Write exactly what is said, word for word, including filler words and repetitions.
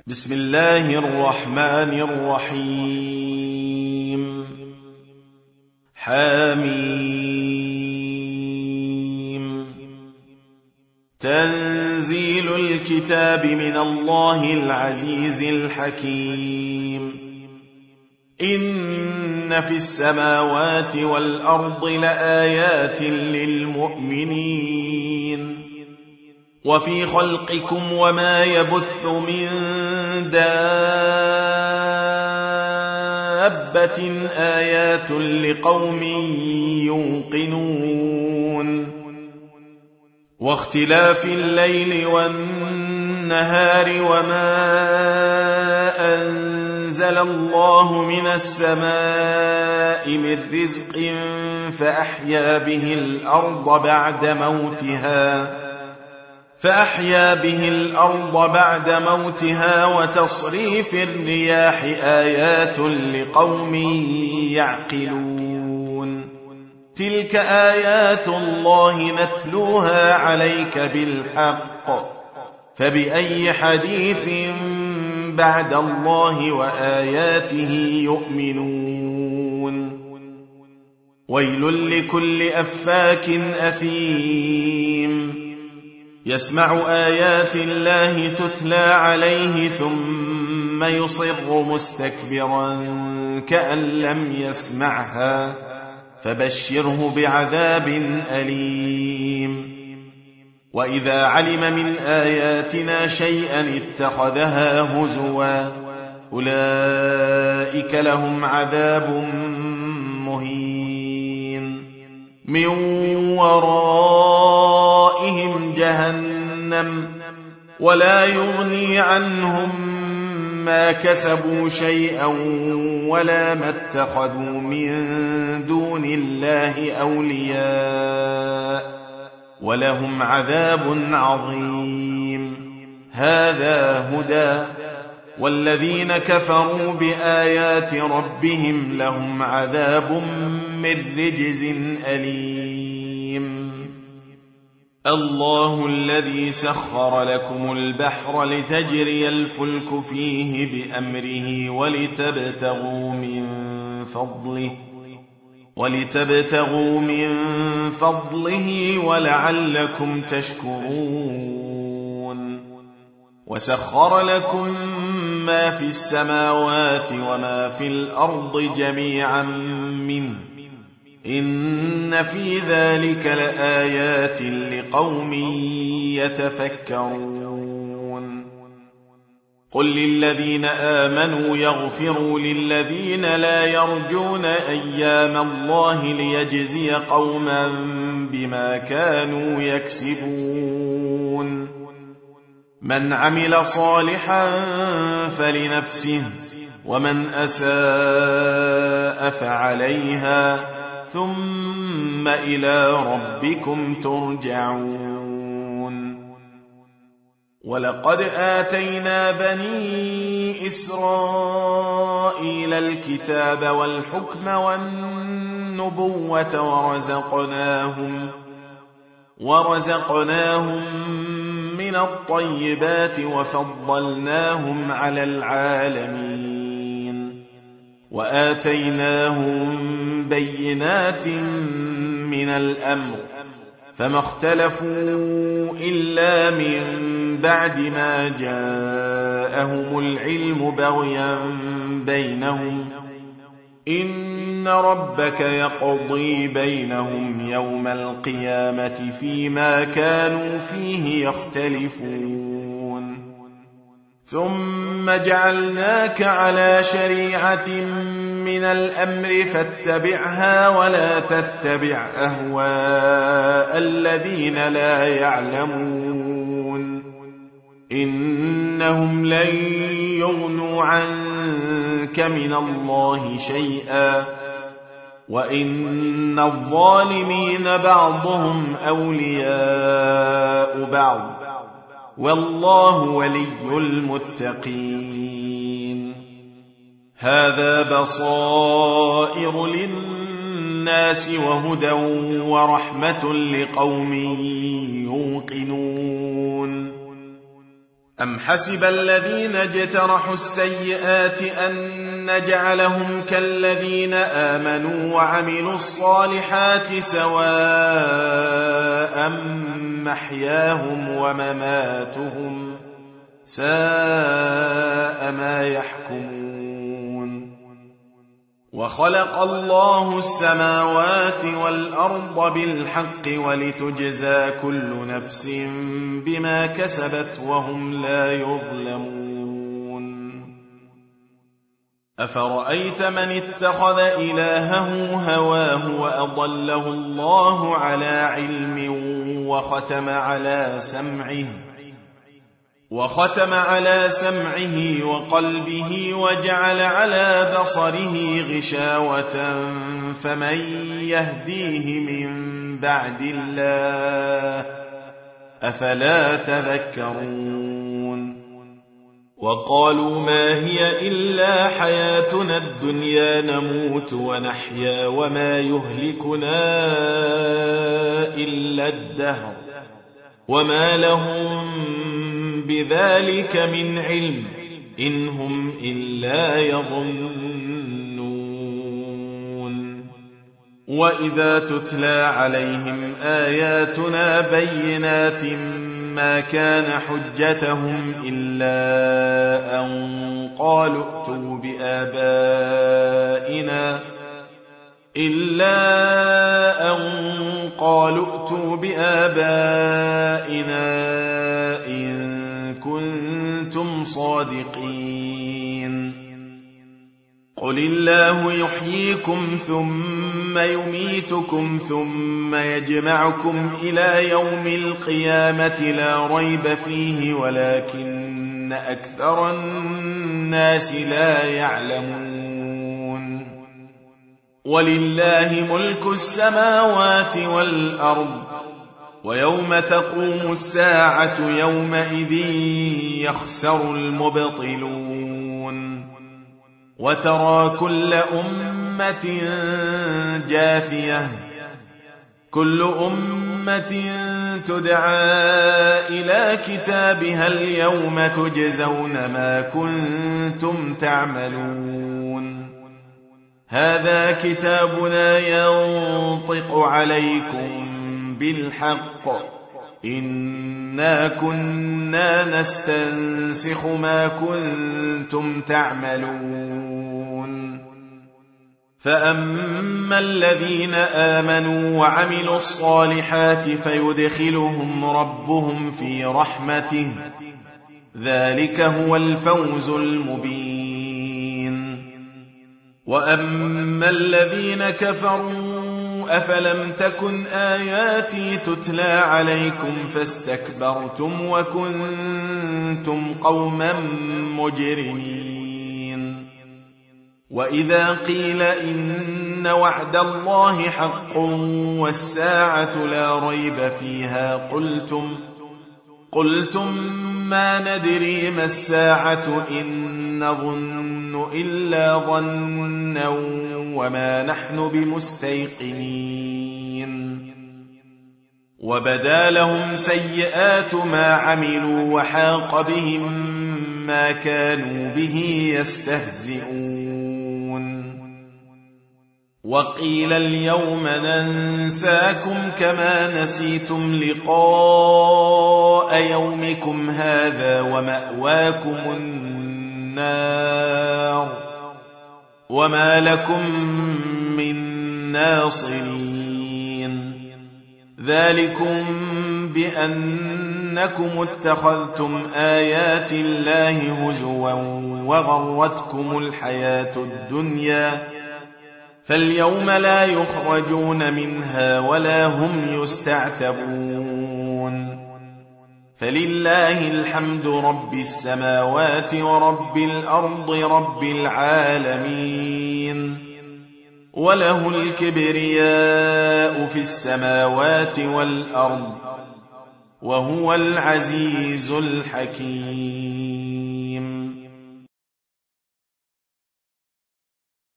بسم الله الرحمن الرحيم. حميم. تنزيل الكتاب من الله العزيز الحكيم. إن في السماوات والأرض لآيات للمؤمنين وفي خلقكم وما يبث من دابة آيات لقوم يوقنون واختلاف الليل والنهار وما أنزل الله من السماء من رزق فأحيا به الأرض بعد موتها فأحيا به الأرض بعد موتها وتصريف الرياح آيات لقوم يعقلون تلك آيات الله نتلوها عليك بالحق فبأي حديث بعد الله وآياته يؤمنون ويل لكل أفاك أثيم يسمع آيات الله تتلى عليه ثم يصر مستكبرا كأن لم يسمعها فبشره بعذاب أليم وإذا علم من آياتنا شيئا اتخذها هزوا أولئك لهم عذاب مهين من ورائهم جهنم ولا يغني عنهم ما كسبوا شيئا ولا ما اتخذوا من دون الله أولياء ولهم عذاب عظيم هذا هدى والذين كفروا بآيات ربهم لهم عذاب من رجز أليم الله الذي سخر لكم البحر لتجري الفلك فيه بأمره ولتبتغوا من فضله ولتبتغوا من فضله ولعلكم تشكرون وسخر لكم ما في السماوات وما في الأرض جميعا منه إن في ذلك لآيات لقوم يتفكرون قل للذين آمنوا يغفروا للذين لا يرجون أيام الله ليجزي قوما بما كانوا يكسبون من عمل صالحا فلنفسه ومن أساء فعليها ثم إلى ربكم ترجعون ولقد آتينا بني إسرائيل الكتاب والحكم والنبوة ورزقناهم ورزقناهم من الطيبات وفضلناهم على العالمين وآتيناهم بينات من الأمر فما اختلفوا إلا من بعد ما جاءهم العلم بغيا بينهم إن ربك يقضي بينهم يوم القيامة فيما كانوا فيه يختلفون ثم جعلناك على شريعة من الأمر فاتبعها ولا تتبع أهواء الذين لا يعلمون إنهم لن يغنوا عنك من الله شيئا وإن الظالمين بعضهم أولياء بعض والله ولي المتقين هذا بصائر للناس وهدى ورحمة لقوم يوقنون أم حسب الذين اجترحوا السيئات أن نجعلهم كالذين آمنوا وعملوا الصالحات سواء محياهم ومماتهم ساء ما يحكمون. وخلق الله السماوات والأرض بالحق ولتجزى كل نفس بما كسبت وهم لا يظلمون. أفرأيت من اتخذ إلهه هواه وأضله الله على علم وختم على سمعه وختم على سمعه وقلبه وجعل على بصره غشاوة فمن يهديه من بعد الله أفلا تذكرون. وقالوا ما هي إلا حياتنا الدنيا نموت ونحيا وما يهلكنا إلا الدهر وما لهم بذلك من علم إن هم إلا يظنون. وإذا تتلى عليهم آياتنا بينات ما كان حجتهم إلا أن قالوا ائتوا بآبائنا إلا أن قالوا ائتوا بآبائنا إن كنتم صادقين. قل الله يحييكم ثم يميتكم ثم يجمعكم إلى يوم القيامة لا ريب فيه ولكن أكثر الناس لا يعلمون. ولله ملك السماوات والأرض ويوم تقوم الساعة يومئذ يخسر المبطلون. وترى كل أمة جاثية كل أمة تدعى إلى كتابها اليوم تجزون ما كنتم تعملون. هذا كتابنا ينطق عليكم بالحق إنا كنا نستنسخ ما كنتم تعملون. فأما الذين آمنوا وعملوا الصالحات فيدخلهم ربهم في رحمته ذلك هو الفوز المبين. وأما الذين كفروا أفلم تكن آياتي تتلى عليكم فاستكبرتم وكنتم قوما مجرمين. وإذا قيل إن وعد الله حق والساعة لا ريب فيها قلتم قلتم ما ندري ما الساعة إن نظن إلا ظنا وما نحن بمستيقنين. وبدا لهم سيئات ما عملوا وحاق بهم ما كانوا به يستهزئون. وقيل اليوم ننساكم كما نسيتم لقاء يومكم هذا ومأواكم النار وما لكم من ناصرين. ذلكم بأنكم اتخذتم آيات الله هزوا وغرتكم الحياة الدنيا فاليوم لا يخرجون منها ولا هم يستعتبون. فلله الحمد رب السماوات ورب الأرض رب العالمين وله الكبرياء في السماوات والأرض وهو العزيز الحكيم.